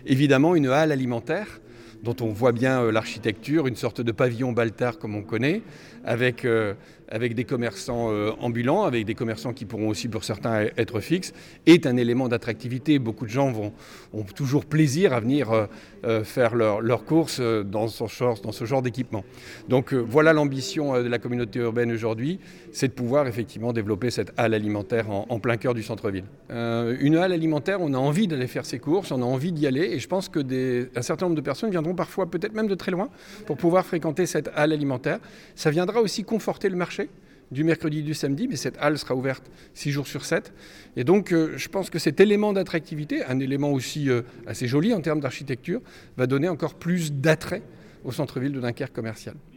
Évidemment, une halle alimentaire dont on voit bien l'architecture, une sorte de pavillon Baltard comme on connaît, avec des commerçants ambulants, avec des commerçants qui pourront aussi pour certains être fixes, est un élément d'attractivité. Beaucoup de gens ont toujours plaisir à venir faire leurs courses dans ce genre d'équipement. Donc voilà l'ambition de la communauté urbaine aujourd'hui, c'est de pouvoir effectivement développer cette halle alimentaire en plein cœur du centre-ville. Une halle alimentaire, on a envie d'aller faire ses courses, on a envie d'y aller, et je pense qu'un certain nombre de personnes viendront parfois peut-être même de très loin pour pouvoir fréquenter cette halle alimentaire. Ça viendra aussi conforter le marché du mercredi et du samedi, mais cette halle sera ouverte 6 jours sur 7. Et donc je pense que cet élément d'attractivité, un élément aussi assez joli en termes d'architecture, va donner encore plus d'attrait au centre-ville de Dunkerque commercial.